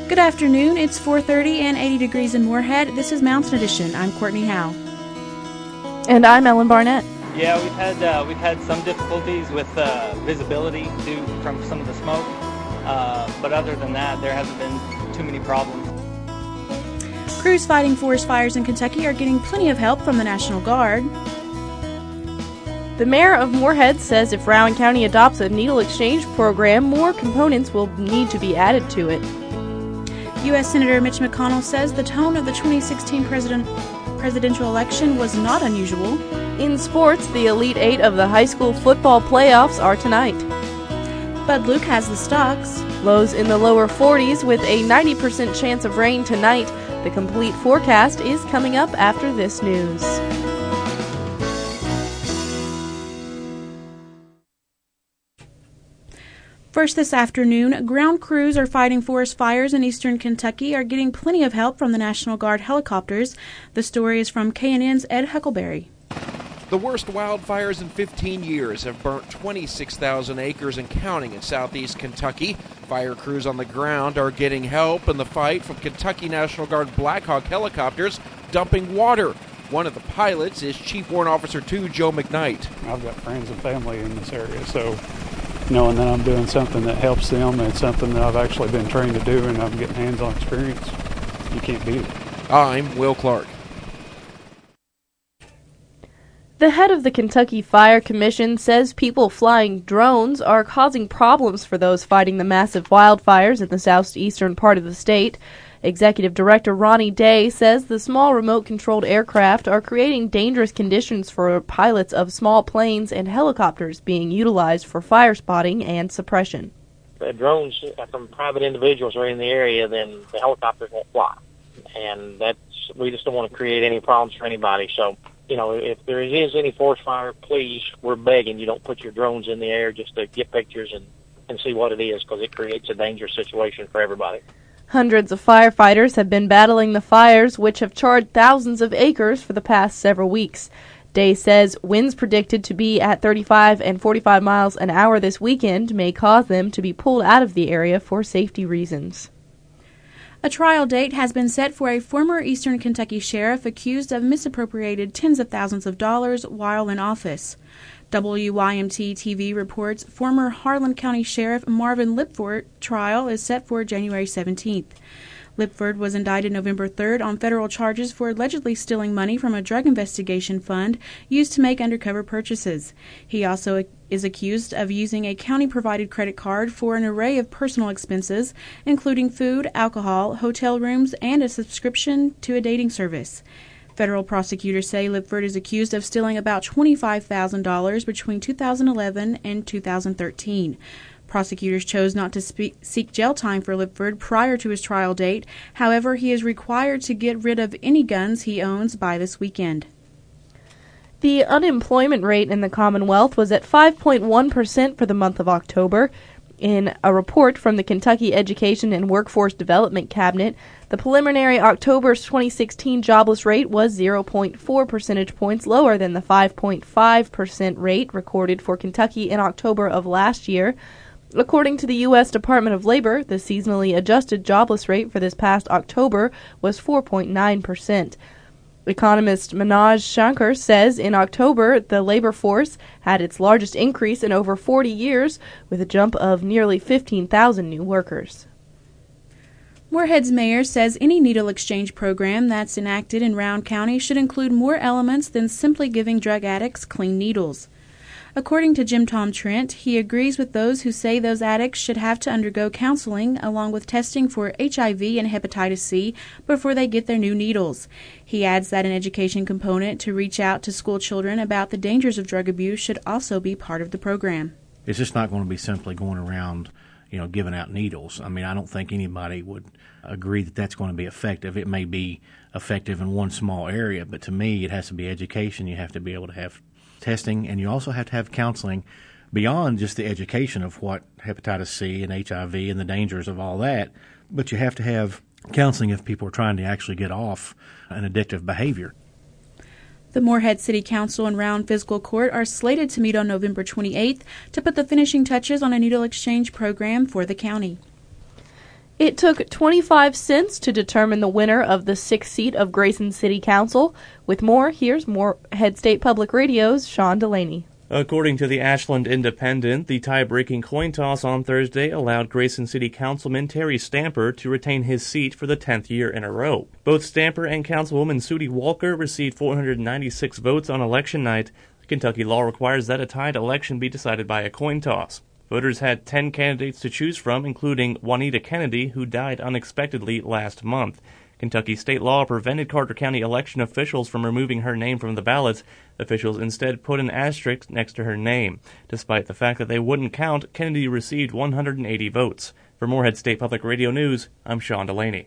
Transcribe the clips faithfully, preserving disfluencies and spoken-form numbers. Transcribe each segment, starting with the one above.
Good afternoon. It's four thirty and eighty degrees in Moorhead. This is Mountain Edition. I'm Courtney Howe. And I'm Ellen Barnett. Yeah, we've had uh, we've had some difficulties with uh, visibility due from some of the smoke, uh, but other than that, there hasn't been too many problems. Crews fighting forest fires in Kentucky are getting plenty of help from the National Guard. The mayor of Moorhead says if Rowan County adopts a needle exchange program, more components will need to be added to it. U S Senator Mitch McConnell says the tone of the twenty sixteen president, presidential election was not unusual. In sports, the Elite Eight of the high school football playoffs are tonight. Bud Luke has the stocks. Lows in the lower forties with a ninety percent chance of rain tonight. The complete forecast is coming up after this news. First this afternoon, ground crews are fighting forest fires in eastern Kentucky are getting plenty of help from the National Guard helicopters. The story is from K N N's Ed Huckleberry. The worst wildfires in fifteen years have burnt twenty-six thousand acres and counting in southeast Kentucky. Fire crews on the ground are getting help in the fight from Kentucky National Guard Black Hawk helicopters dumping water. One of the pilots is Chief Warrant Officer two Joe McKnight. I've got friends and family in this area, so knowing that I'm doing something that helps them and something that I've actually been trained to do and I'm getting hands-on experience, you can't beat it. I'm Will Clark. The head of the Kentucky Fire Commission says people flying drones are causing problems for those fighting the massive wildfires in the southeastern part of the state. Executive Director Ronnie Day says the small remote-controlled aircraft are creating dangerous conditions for pilots of small planes and helicopters being utilized for fire spotting and suppression. The drones from private individuals are in the area, then the helicopters won't fly. And that's, we just don't want to create any problems for anybody. So, you know, if there is any forest fire, please, we're begging you don't put your drones in the air just to get pictures and, and see what it is, because it creates a dangerous situation for everybody. Hundreds of firefighters have been battling the fires, which have charred thousands of acres for the past several weeks. Day says winds predicted to be at thirty-five and forty-five miles an hour this weekend may cause them to be pulled out of the area for safety reasons. A trial date has been set for a former Eastern Kentucky sheriff accused of misappropriated tens of thousands of dollars while in office. W Y M T T V reports former Harlan County Sheriff Marvin Lipford trial is set for January seventeenth. Lipford was indicted November third on federal charges for allegedly stealing money from a drug investigation fund used to make undercover purchases. He also is accused of using a county-provided credit card for an array of personal expenses, including food, alcohol, hotel rooms, and a subscription to a dating service. Federal prosecutors say Lipford is accused of stealing about twenty-five thousand dollars between two thousand eleven and two thousand thirteen. Prosecutors chose not to speak, seek jail time for Lipford prior to his trial date. However, he is required to get rid of any guns he owns by this weekend. The unemployment rate in the Commonwealth was at five point one percent for the month of October. In a report from the Kentucky Education and Workforce Development Cabinet, the preliminary October twenty sixteen jobless rate was zero point four percentage points lower than the five point five percent rate recorded for Kentucky in October of last year. According to the U S Department of Labor, the seasonally adjusted jobless rate for this past October was four point nine percent. Economist Manoj Shankar says in October the labor force had its largest increase in over forty years, with a jump of nearly fifteen thousand new workers. Moorhead's mayor says any needle exchange program that's enacted in Rowan County should include more elements than simply giving drug addicts clean needles. According to Jim Tom Trent, he agrees with those who say those addicts should have to undergo counseling along with testing for H I V and hepatitis C before they get their new needles. He adds that an education component to reach out to school children about the dangers of drug abuse should also be part of the program. It's just not going to be simply going around, you know, giving out needles. I mean, I don't think anybody would agree that that's going to be effective. It may be effective in one small area, but to me it has to be education. You have to be able to have testing, and you also have to have counseling beyond just the education of what hepatitis C and H I V and the dangers of all that, but you have to have counseling if people are trying to actually get off an addictive behavior. The Moorhead City Council and Rowan Fiscal Court are slated to meet on November twenty-eighth to put the finishing touches on a needle exchange program for the county. It took twenty-five cents to determine the winner of the sixth seat of Grayson City Council. With more, here's Morehead State Public Radio's Sean Delaney. According to the Ashland Independent, the tie-breaking coin toss on Thursday allowed Grayson City Councilman Terry Stamper to retain his seat for the tenth year in a row. Both Stamper and Councilwoman Sudie Walker received four hundred ninety-six votes on election night. Kentucky law requires that a tied election be decided by a coin toss. Voters had ten candidates to choose from, including Juanita Kennedy, who died unexpectedly last month. Kentucky state law prevented Carter County election officials from removing her name from the ballots. Officials instead put an asterisk next to her name. Despite the fact that they wouldn't count, Kennedy received one hundred eighty votes. For Morehead State Public Radio News, I'm Sean Delaney.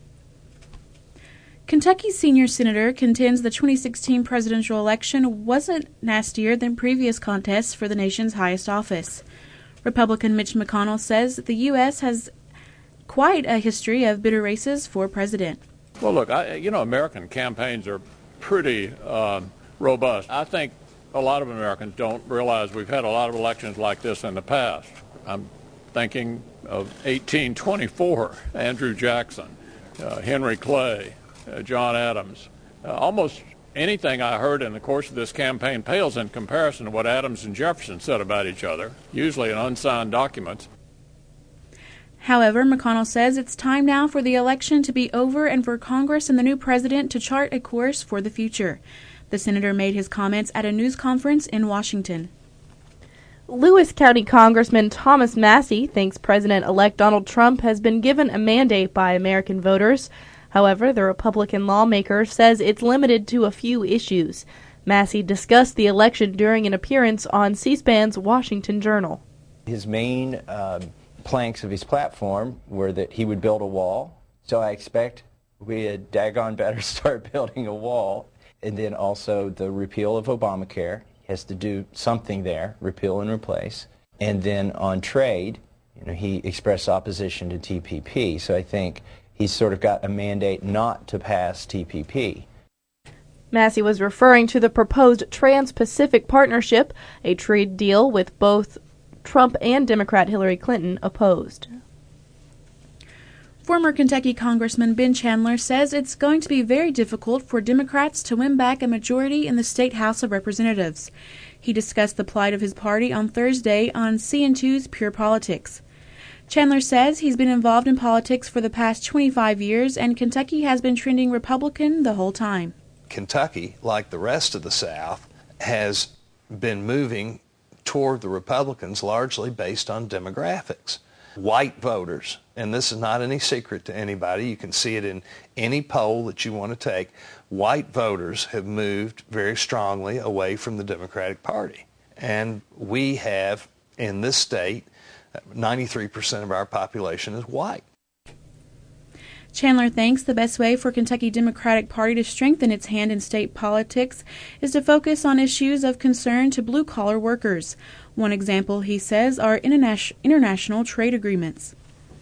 Kentucky's senior senator contends the twenty sixteen presidential election wasn't nastier than previous contests for the nation's highest office. Republican Mitch McConnell says the U S has quite a history of bitter races for president. Well, look, I, you know, American campaigns are pretty um, robust. I think a lot of Americans don't realize we've had a lot of elections like this in the past. I'm thinking of eighteen twenty-four, Andrew Jackson, uh, Henry Clay, uh, John Adams. Uh, almost anything I heard in the course of this campaign pales in comparison to what Adams and Jefferson said about each other, usually in unsigned documents. However, McConnell says it's time now for the election to be over and for Congress and the new president to chart a course for the future. The senator made his comments at a news conference in Washington. Lewis County Congressman Thomas Massie thinks President-elect Donald Trump has been given a mandate by American voters. However, the Republican lawmaker says it's limited to a few issues. Massie discussed the election during an appearance on C-SPAN's Washington Journal. His main um, planks of his platform were that he would build a wall, so I expect we had daggone better start building a wall. And then also the repeal of Obamacare. He has to do something there, repeal and replace. And then on trade, you know, he expressed opposition to T P P, so I think he's sort of got a mandate not to pass T P P. Massie was referring to the proposed Trans-Pacific Partnership, a trade deal with both Trump and Democrat Hillary Clinton opposed. Former Kentucky Congressman Ben Chandler says it's going to be very difficult for Democrats to win back a majority in the State House of Representatives. He discussed the plight of his party on Thursday on C N two's Pure Politics. Chandler says he's been involved in politics for the past twenty-five years, and Kentucky has been trending Republican the whole time. Kentucky, like the rest of the South, has been moving toward the Republicans largely based on demographics. White voters, and this is not any secret to anybody, you can see it in any poll that you want to take, white voters have moved very strongly away from the Democratic Party. And we have, in this state, ninety-three percent of our population is white. Chandler thinks the best way for Kentucky Democratic Party to strengthen its hand in state politics is to focus on issues of concern to blue-collar workers. One example, he says, are interna- international trade agreements.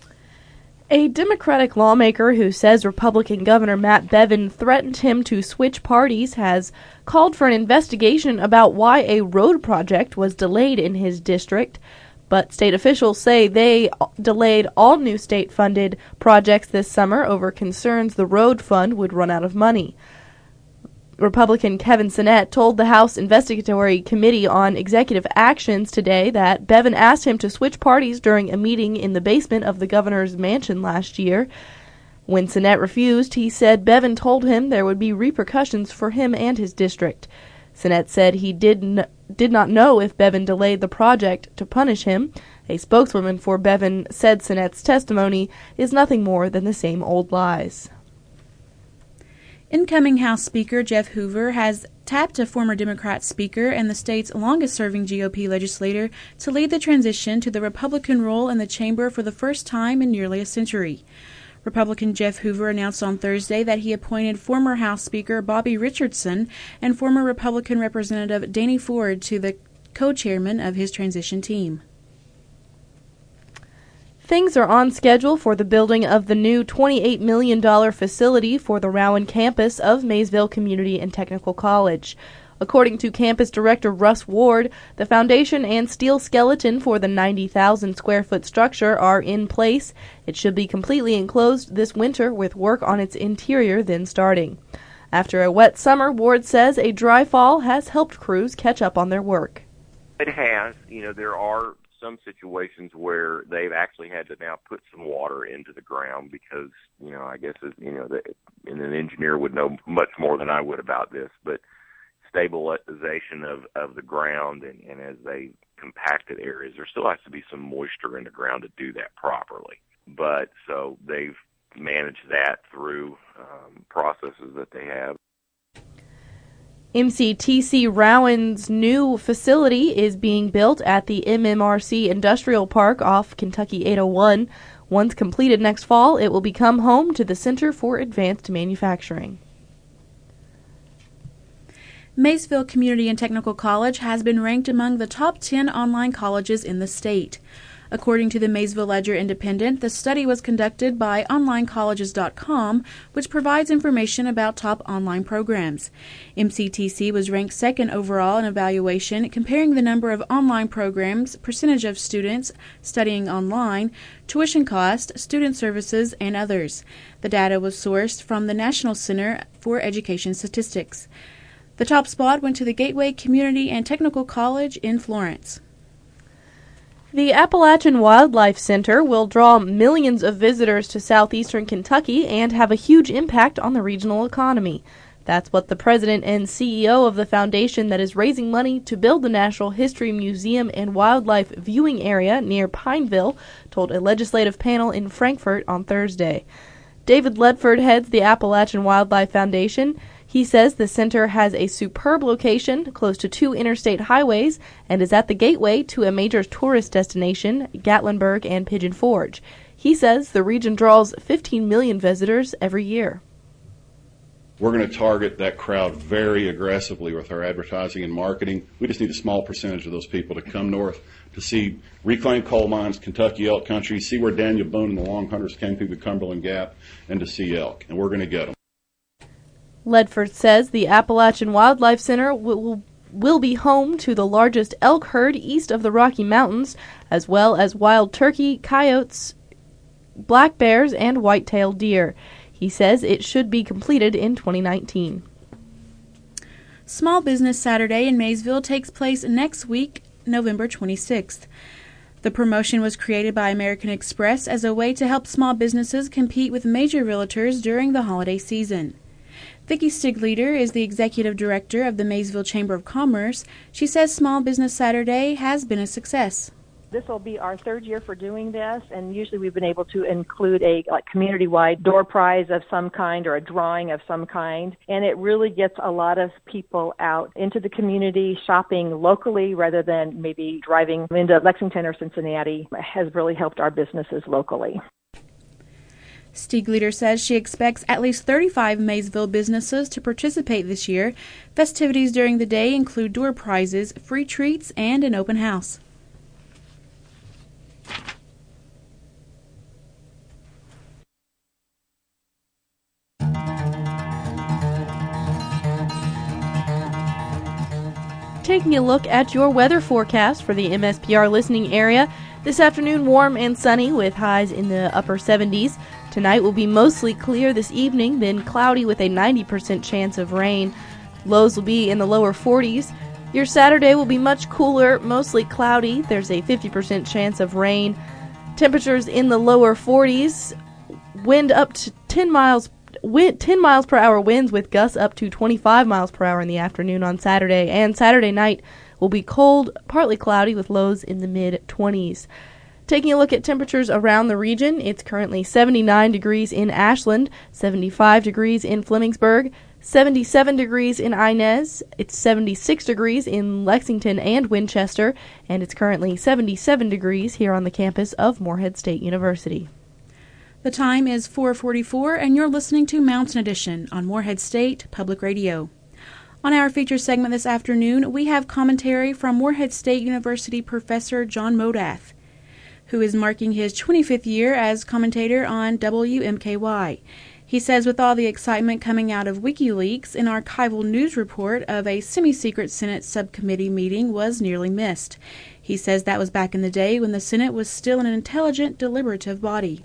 A Democratic lawmaker who says Republican Governor Matt Bevin threatened him to switch parties has called for an investigation about why a road project was delayed in his district. But state officials say they delayed all new state-funded projects this summer over concerns the road fund would run out of money. Republican Kevin Sinnett told the House Investigatory Committee on Executive Actions today that Bevin asked him to switch parties during a meeting in the basement of the governor's mansion last year. When Sinnett refused, he said Bevin told him there would be repercussions for him and his district. Sinnett said he did, n- did not know if Bevin delayed the project to punish him. A spokeswoman for Bevin said Sinnett's testimony is nothing more than the same old lies. Incoming House Speaker Jeff Hoover has tapped a former Democrat speaker and the state's longest-serving G O P legislator to lead the transition to the Republican role in the chamber for the first time in nearly a century. Republican Jeff Hoover announced on Thursday that he appointed former House Speaker Bobby Richardson and former Republican Representative Danny Ford to the co-chairman of his transition team. Things are on schedule for the building of the new twenty-eight million dollars facility for the Rowan campus of Maysville Community and Technical College. According to campus director Russ Ward, the foundation and steel skeleton for the ninety thousand square foot structure are in place. It should be completely enclosed this winter with work on its interior then starting. After a wet summer, Ward says a dry fall has helped crews catch up on their work. It has. You know, there are some situations where they've actually had to now put some water into the ground because, you know, I guess, it, you know, the, and an engineer would know much more than I would about this, but stabilization of, of the ground and, and as they compacted areas, there still has to be some moisture in the ground to do that properly. But so they've managed that through um, processes that they have. M C T C Rowan's new facility is being built at the M M R C Industrial Park off Kentucky eight oh one. Once completed next fall, it will become home to the Center for Advanced Manufacturing. Maysville Community and Technical College has been ranked among the top ten online colleges in the state. According to the Maysville Ledger Independent, the study was conducted by online colleges dot com, which provides information about top online programs. M C T C was ranked second overall in evaluation, comparing the number of online programs, percentage of students studying online, tuition cost, student services, and others. The data was sourced from the National Center for Education Statistics. The top spot went to the Gateway Community and Technical College in Florence. The Appalachian Wildlife Center will draw millions of visitors to southeastern Kentucky and have a huge impact on the regional economy. That's what the president and C E O of the foundation that is raising money to build the Natural History Museum and Wildlife Viewing Area near Pineville told a legislative panel in Frankfort on Thursday. David Ledford heads the Appalachian Wildlife Foundation. He says the center has a superb location close to two interstate highways and is at the gateway to a major tourist destination, Gatlinburg and Pigeon Forge. He says the region draws fifteen million visitors every year. We're going to target that crowd very aggressively with our advertising and marketing. We just need a small percentage of those people to come north to see reclaimed coal mines, Kentucky elk country, see where Daniel Boone and the Long Hunters came through the Cumberland Gap, and to see elk. And we're going to get them. Ledford says the Appalachian Wildlife Center will, will be home to the largest elk herd east of the Rocky Mountains, as well as wild turkey, coyotes, black bears, and white-tailed deer. He says it should be completed in twenty nineteen. Small Business Saturday in Maysville takes place next week, November twenty-sixth. The promotion was created by American Express as a way to help small businesses compete with major realtors during the holiday season. Vicki Stigleder is the executive director of the Maysville Chamber of Commerce. She says Small Business Saturday has been a success. This will be our third year for doing this, and usually we've been able to include a like community-wide door prize of some kind or a drawing of some kind, and it really gets a lot of people out into the community shopping locally rather than maybe driving into Lexington or Cincinnati. It has really helped our businesses locally. Stigleder says she expects at least thirty-five Maysville businesses to participate this year. Festivities during the day include door prizes, free treats, and an open house. Taking a look at your weather forecast for the M S P R listening area. This afternoon, warm and sunny with highs in the upper seventies. Tonight will be mostly clear this evening, then cloudy with a ninety percent chance of rain. Lows will be in the lower forties. Your Saturday will be much cooler, mostly cloudy. There's a fifty percent chance of rain. Temperatures in the lower forties. Wind up to ten miles Wind, ten miles per hour winds with gusts up to twenty-five miles per hour in the afternoon on Saturday. And Saturday night will be cold, partly cloudy with lows in the mid-twenties. Taking a look at temperatures around the region, it's currently seventy-nine degrees in Ashland, seventy-five degrees in Flemingsburg, seventy-seven degrees in Inez, it's seventy-six degrees in Lexington and Winchester, and it's currently seventy-seven degrees here on the campus of Morehead State University. The time is four forty-four, and you're listening to Mountain Edition on Morehead State Public Radio. On our feature segment this afternoon, we have commentary from Morehead State University Professor John Modath, who is marking his twenty-fifth year as commentator on W M K Y. He says with all the excitement coming out of WikiLeaks, an archival news report of a semi-secret Senate subcommittee meeting was nearly missed. He says that was back in the day when the Senate was still an intelligent, deliberative body.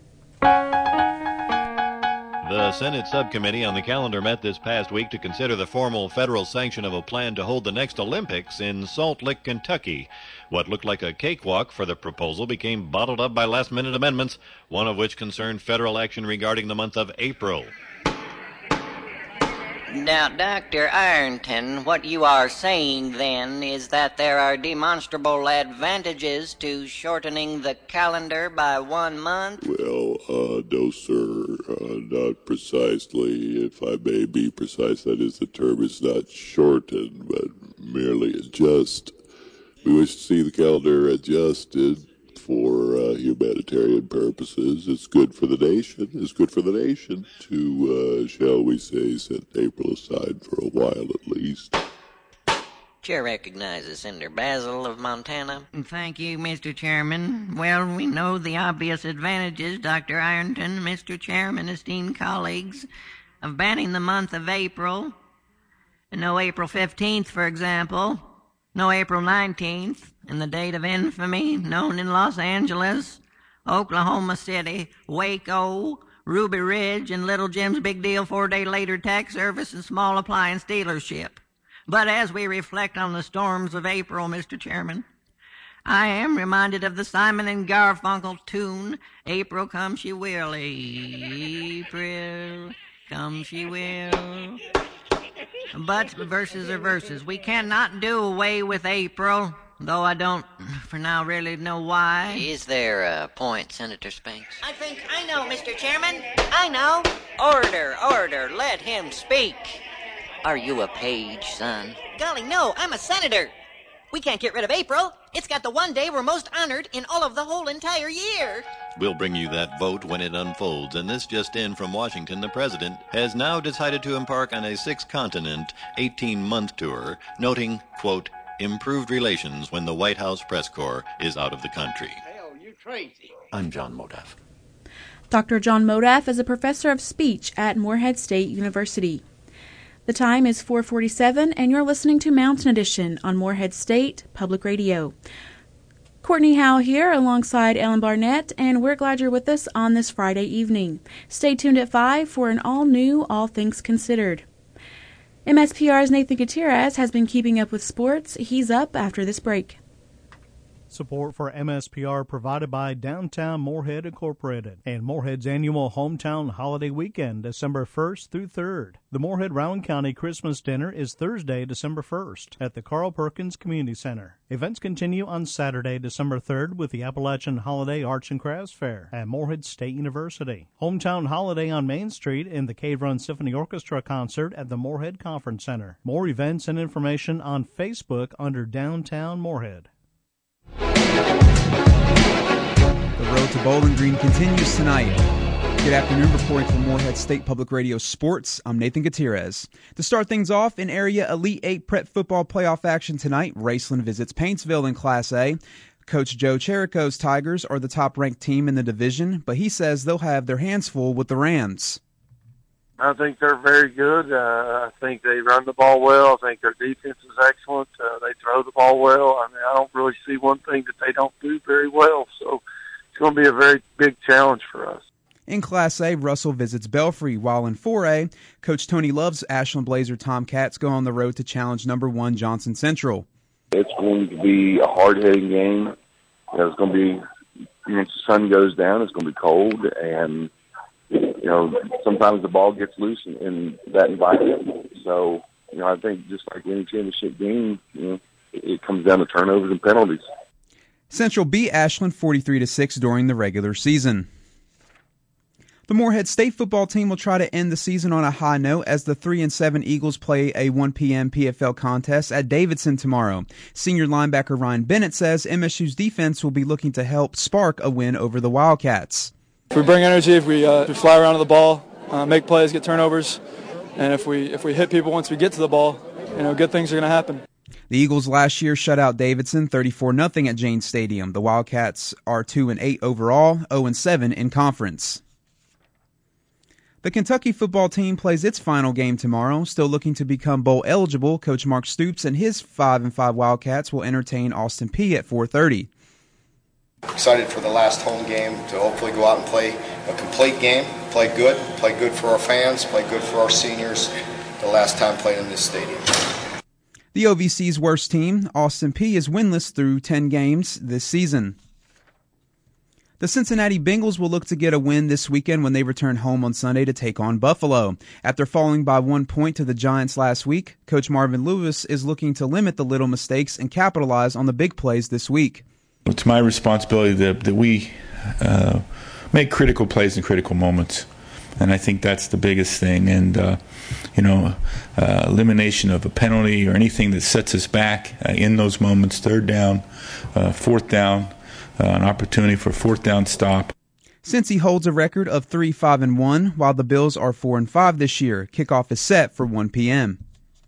The Senate subcommittee on the calendar met this past week to consider the formal federal sanction of a plan to hold the next Olympics in Salt Lick, Kentucky. What looked like a cakewalk for the proposal became bottled up by last-minute amendments, one of which concerned federal action regarding the month of April. Now, Doctor Ironton, what you are saying then is that there are demonstrable advantages to shortening the calendar by one month? Well, uh, no, sir, uh, not precisely. If I may be precise, that is, the term is not shortened, but merely adjust. We wish to see the calendar adjusted for uh, humanitarian purposes. It's good for the nation. It's good for the nation to, uh, shall we say, set April aside for a while at least. Chair recognizes Senator Basil of Montana. Thank you, Mister Chairman. Well, we know the obvious advantages, Doctor Ironton, Mister Chairman, esteemed colleagues, of banning the month of April. No April fifteenth, for example. No April nineteenth, and the date of infamy known in Los Angeles, Oklahoma City, Waco, Ruby Ridge, and Little Jim's Big Deal four-day later tax service and small appliance dealership. But as we reflect on the storms of April, Mister Chairman, I am reminded of the Simon and Garfunkel tune, April come she will, April come she will. But verses are verses. We cannot do away with April, though I don't, for now, really know why. Is there a point, Senator Spinks? I think I know, Mister Chairman. I know. Order, order, let him speak. Are you a page, son? Golly, no, I'm a senator. We can't get rid of April. It's got the one day we're most honored in all of the whole entire year. We'll bring you that vote when it unfolds, and this just in from Washington, the president has now decided to embark on a six-continent, eighteen-month tour, noting, quote, improved relations when the White House press corps is out of the country. Hell, you crazy. I'm John Modaff. Doctor John Modaff is a professor of speech at Morehead State University. The time is four forty-seven, and you're listening to Mountain Edition on Morehead State Public Radio. Courtney Howe here alongside Ellen Barnett, and we're glad you're with us on this Friday evening. Stay tuned at five for an all-new All Things Considered. M S P R's Nathan Gutierrez has been keeping up with sports. He's up after this break. Support for M S P R provided by Downtown Morehead Incorporated and Morehead's annual Hometown Holiday Weekend, December first through third. The Morehead Rowan County Christmas Dinner is Thursday, December first at the Carl Perkins Community Center. Events continue on Saturday, December third with the Appalachian Holiday Arts and Crafts Fair at Morehead State University. Hometown Holiday on Main Street in the Cave Run Symphony Orchestra concert at the Morehead Conference Center. More events and information on Facebook under Downtown Morehead. The road to Bowling Green continues tonight. Good afternoon, reporting from Morehead State Public Radio Sports, I'm Nathan Gutierrez. To start things off, in area Elite eight Prep football playoff action tonight, Raceland visits Paintsville in Class A. Coach Joe Cherico's Tigers are the top-ranked team in the division, but he says they'll have their hands full with the Rams. I think they're very good. Uh, I think they run the ball well. I think their defense is excellent. Uh, they throw the ball well. I mean, I don't really see one thing that they don't do very well. So it's going to be a very big challenge for us. In Class A, Russell visits Belfry, while in four A, Coach Tony Love's Ashland Blazer Tomcats go on the road to challenge number one Johnson Central. It's going to be a hard-hitting game. You know, it's going to be, once the sun goes down, it's going to be cold, and you know, sometimes the ball gets loose in, in that environment. So, you know, I think just like any championship game, you know, it, it comes down to turnovers and penalties. Central beat Ashland forty-three to six during the regular season. The Morehead State football team will try to end the season on a high note as the three and seven Eagles play a one p.m. P F L contest at Davidson tomorrow. Senior linebacker Ryan Bennett says M S U's defense will be looking to help spark a win over the Wildcats. If we bring energy, if we, uh, if we fly around to the ball, uh, make plays, get turnovers, and if we if we hit people once we get to the ball, you know, good things are going to happen. The Eagles last year shut out Davidson thirty-four nothing at Janes Stadium. The Wildcats are two and eight overall, zero and seven in conference. The Kentucky football team plays its final game tomorrow. Still looking to become bowl eligible, Coach Mark Stoops and his five and five Wildcats will entertain Austin Peay at four thirty. Excited for the last home game to hopefully go out and play a complete game, play good, play good for our fans, play good for our seniors. The last time playing in this stadium. The O V C's worst team, Austin Peay, is winless through ten games this season. The Cincinnati Bengals will look to get a win this weekend when they return home on Sunday to take on Buffalo. After falling by one point to the Giants last week, Coach Marvin Lewis is looking to limit the little mistakes and capitalize on the big plays this week. It's my responsibility that, that we uh, make critical plays in critical moments. And I think that's the biggest thing. And, uh, you know, uh, elimination of a penalty or anything that sets us back uh, in those moments, third down, uh, fourth down, uh, an opportunity for a fourth down stop. Cincy holds a record of three five and one, while the Bills are four and five this year. Kickoff is set for one p.m.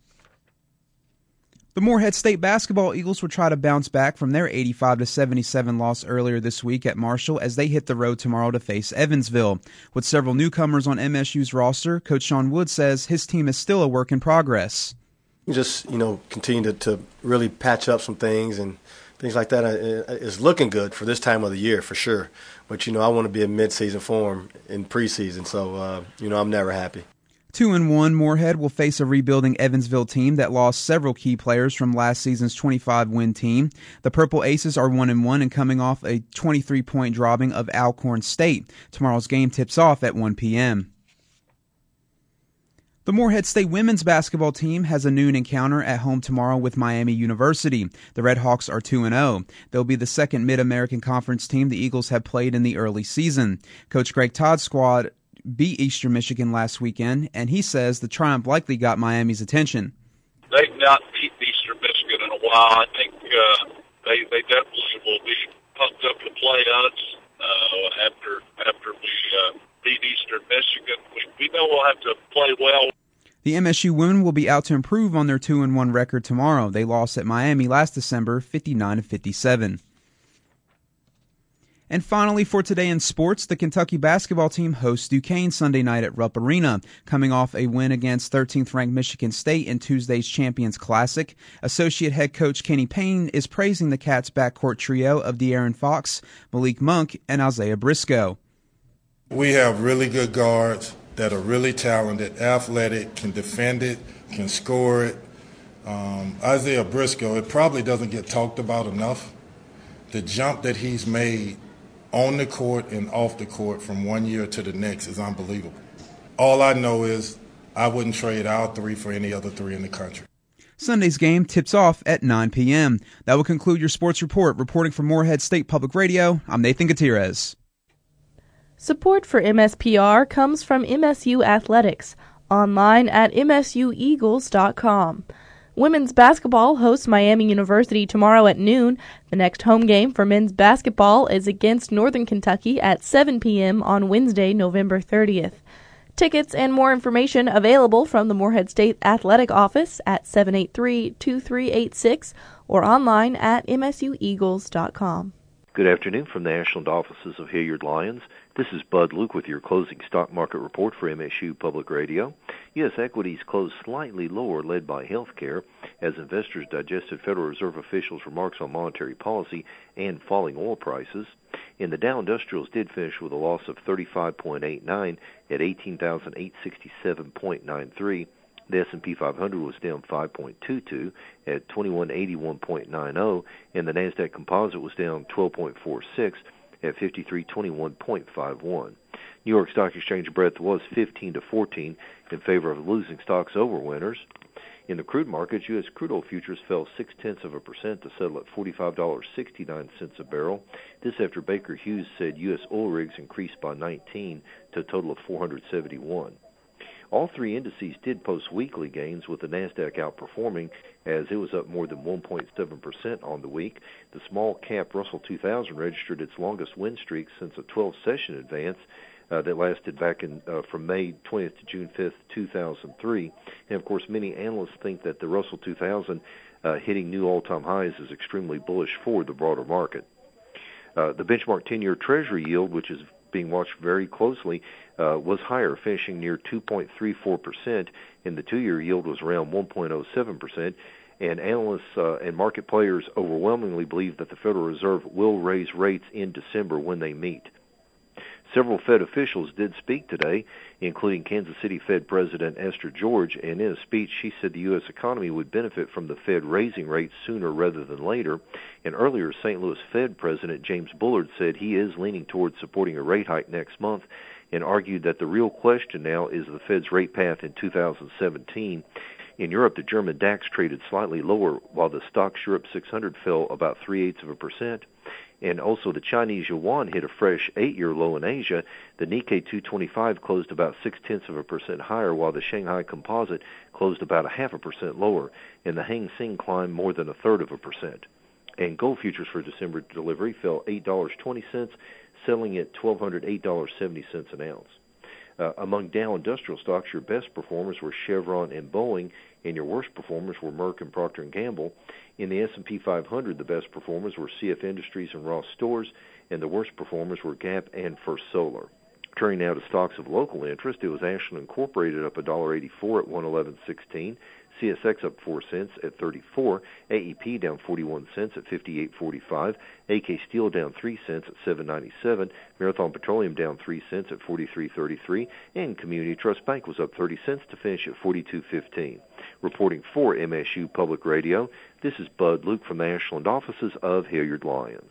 The Morehead State basketball Eagles will try to bounce back from their eighty-five to seventy-seven loss earlier this week at Marshall as they hit the road tomorrow to face Evansville. With several newcomers on M S U's roster, Coach Sean Wood says his team is still a work in progress. Just, you know, continue to, to really patch up some things and things like that. It's looking good for this time of the year for sure. But, you know, I want to be in mid-season form in preseason, so, uh, you know, I'm never happy. Two and one, Morehead will face a rebuilding Evansville team that lost several key players from last season's twenty-five win team. The Purple Aces are one and one and coming off a twenty-three point dropping of Alcorn State. Tomorrow's game tips off at one p.m. The Morehead State women's basketball team has a noon encounter at home tomorrow with Miami University. The Red Hawks are two and oh. They'll be the second Mid-American Conference team the Eagles have played in the early season. Coach Greg Todd's squad beat Eastern Michigan last weekend, and he says the triumph likely got Miami's attention. They've not beat Eastern Michigan in a while. I think uh, they they definitely will be pumped up to play us uh, after after we uh, beat Eastern Michigan. We, we know we'll have to play well. The M S U women will be out to improve on their two and one record tomorrow. They lost at Miami last December, fifty-nine to fifty-seven. And finally, for today in sports, the Kentucky basketball team hosts Duquesne Sunday night at Rupp Arena, coming off a win against thirteenth-ranked Michigan State in Tuesday's Champions Classic. Associate head coach Kenny Payne is praising the Cats' backcourt trio of De'Aaron Fox, Malik Monk, and Isaiah Briscoe. We have really good guards that are really talented, athletic, can defend it, can score it. Um, Isaiah Briscoe, it probably doesn't get talked about enough. The jump that he's made on the court and off the court from one year to the next is unbelievable. All I know is I wouldn't trade our three for any other three in the country. Sunday's game tips off at nine p.m. That will conclude your sports report. Reporting from Morehead State Public Radio, I'm Nathan Gutierrez. Support for M S P R comes from M S U Athletics, online at m s u eagles dot com. Women's basketball hosts Miami University tomorrow at noon. The next home game for men's basketball is against Northern Kentucky at seven p.m. on Wednesday, November thirtieth. Tickets and more information available from the Morehead State Athletic Office at seven eight three, two three eight six or online at m s u eagles dot com. Good afternoon from the Ashland offices of Hilliard Lyons. This is Bud Luke with your closing stock market report for M S U Public Radio. U S equities closed slightly lower, led by healthcare, as investors digested Federal Reserve officials' remarks on monetary policy and falling oil prices. And the Dow Industrials did finish with a loss of thirty-five point eight nine at eighteen thousand eight hundred sixty-seven point nine three. The S and P five hundred was down five point two two at twenty-one eighty-one point nine zero, and the Nasdaq Composite was down twelve point four six at fifty-three twenty-one point five one. New York Stock Exchange breadth was fifteen to fourteen in favor of losing stocks over winners. In the crude markets, U S crude oil futures fell six tenths of a percent to settle at forty-five dollars and sixty-nine cents a barrel. This after Baker Hughes said U S oil rigs increased by nineteen to a total of four hundred seventy-one. All three indices did post weekly gains, with the Nasdaq outperforming as it was up more than one point seven percent on the week. The small cap Russell two thousand registered its longest win streak since a twelve-session advance uh, that lasted back in uh, from May twentieth to June fifth, two thousand three. And, of course, many analysts think that the Russell two thousand uh, hitting new all-time highs is extremely bullish for the broader market. Uh, the benchmark ten-year Treasury yield, which is being watched very closely, uh, was higher, finishing near two point three four percent, and the two-year yield was around one point oh seven percent. And analysts uh, and market players overwhelmingly believe that the Federal Reserve will raise rates in December when they meet. Several Fed officials did speak today, including Kansas City Fed President Esther George, and in a speech she said the U S economy would benefit from the Fed raising rates sooner rather than later. And earlier, Saint Louis Fed President James Bullard said he is leaning towards supporting a rate hike next month, and argued that the real question now is the Fed's rate path in two thousand seventeen. In Europe, the German DAX traded slightly lower, while the Stoxx Europe six hundred fell about three-eighths of a percent. And also the Chinese yuan hit a fresh eight-year low in Asia. The Nikkei two twenty-five closed about six-tenths of a percent higher, while the Shanghai Composite closed about a half a percent lower, and the Hang Seng climbed more than a third of a percent. And gold futures for December delivery fell eight dollars and twenty cents, selling at one thousand two hundred eight dollars and seventy cents an ounce. Uh, among Dow industrial stocks, your best performers were Chevron and Boeing, and your worst performers were Merck and Procter and Gamble. In the S and P five hundred, the best performers were C F Industries and Ross Stores, and the worst performers were Gap and First Solar. Turning now to stocks of local interest, it was Ashland Incorporated up one dollar and eighty-four cents at one eleven sixteen. C S X up four cents at thirty-four. A E P down forty-one cents at fifty-eight forty-five. A K Steel down three cents at seven ninety-seven. Marathon Petroleum down three cents at forty-three thirty-three. And Community Trust Bank was up thirty cents to finish at forty-two fifteen. Reporting for M S U Public Radio, this is Bud Luke from the Ashland offices of Hilliard Lyons.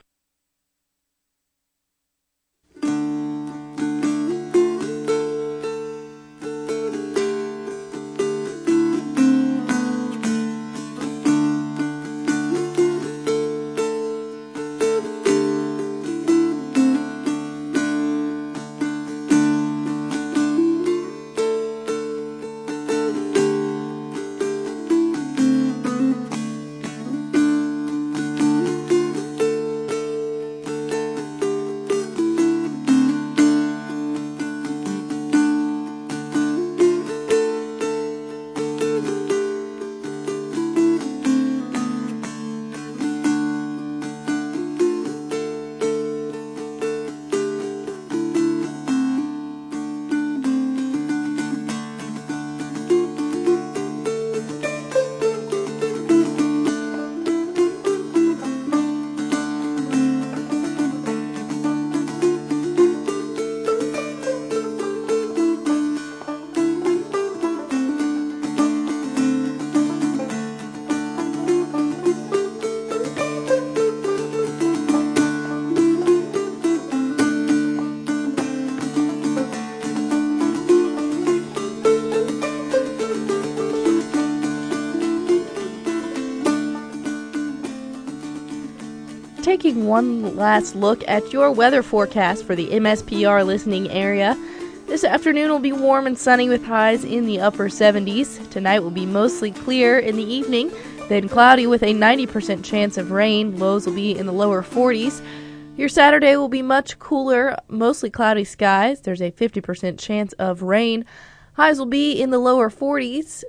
Taking one last look at your weather forecast for the M S P R listening area. This afternoon will be warm and sunny with highs in the upper seventies. Tonight will be mostly clear in the evening, then cloudy with a ninety percent chance of rain. Lows will be in the lower forties. Your Saturday will be much cooler, mostly cloudy skies. There's a fifty percent chance of rain. Highs will be in the lower forties.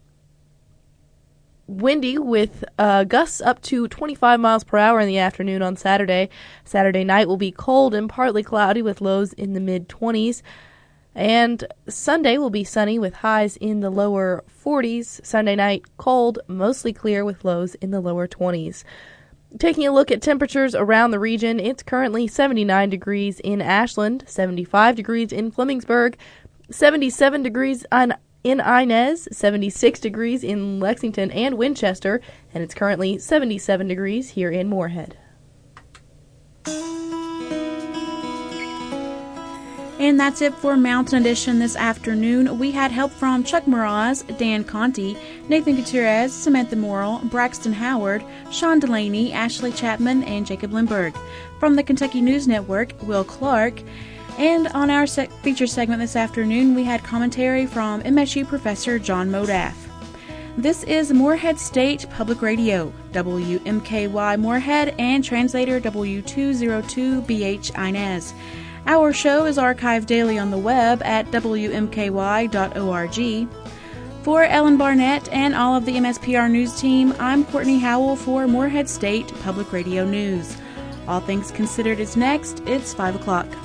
Windy with uh, gusts up to twenty-five miles per hour in the afternoon on Saturday. Saturday night will be cold and partly cloudy with lows in the mid-twenties. And Sunday will be sunny with highs in the lower forties. Sunday night cold, mostly clear with lows in the lower twenties. Taking a look at temperatures around the region, it's currently seventy-nine degrees in Ashland, seventy-five degrees in Flemingsburg, seventy-seven degrees on in Inez, seventy-six degrees in Lexington and Winchester, and it's currently seventy-seven degrees here in Moorhead. And that's it for Mountain Edition this afternoon. We had help from Chuck Mraz, Dan Conti, Nathan Gutierrez, Samantha Morrill, Braxton Howard, Sean Delaney, Ashley Chapman, and Jacob Lindberg. From the Kentucky News Network, Will Clark. And on our sec- feature segment this afternoon, we had commentary from M S U professor John Modaff. This is Moorhead State Public Radio, W M K Y Moorhead, and translator W two oh two B H Inez. Our show is archived daily on the web at W M K Y dot org. For Ellen Barnett and all of the M S P R News team, I'm Courtney Howell for Moorhead State Public Radio News. All Things Considered is next. It's five o'clock.